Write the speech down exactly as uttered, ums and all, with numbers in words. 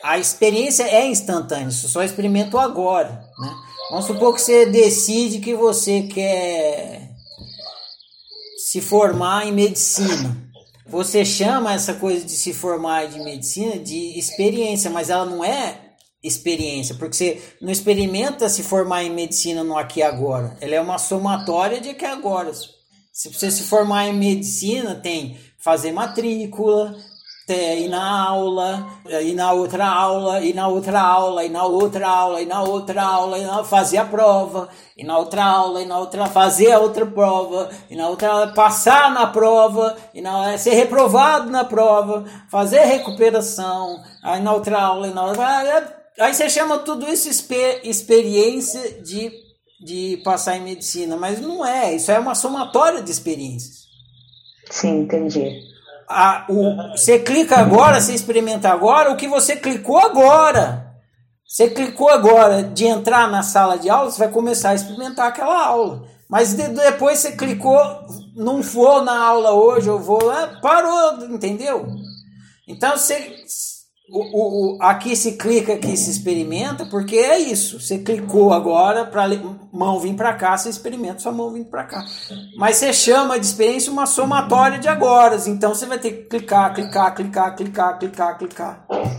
a experiência é instantânea, você só experimenta o agora, né? Vamos supor que você decide que você quer se formar em medicina. Você chama essa coisa de se formar de medicina de experiência, mas ela não é experiência, porque você não experimenta se formar em medicina no aqui e agora. Ela é uma somatória de aqui e agora. Se você se formar em medicina, tem fazer matrícula, ter, ir na aula, ir na outra aula, ir na outra aula, ir na outra aula, ir na outra aula, ir na, fazer a prova, ir na outra aula, ir na outra, fazer a outra prova, ir na outra aula, passar na prova, ir na, ser reprovado na prova, fazer recuperação, aí na outra aula, ir na outra, aí você chama tudo isso exper, experiência de, de passar em medicina, mas não é, isso é uma somatória de experiências. Sim, entendi. A, o, você clica agora, você experimenta agora o que você clicou agora. Você clicou agora de entrar na sala de aula, você vai começar a experimentar aquela aula. Mas de, depois você clicou, não vou na aula hoje, eu vou lá, parou, entendeu? Então você, o, o, aqui se clica, aqui se experimenta, porque é isso. Você clicou agora para mão vir para cá, você experimenta sua mão vir para cá. Mas você chama de experiência uma somatória de agoras. Então você vai ter que clicar, clicar, clicar, clicar, clicar, clicar.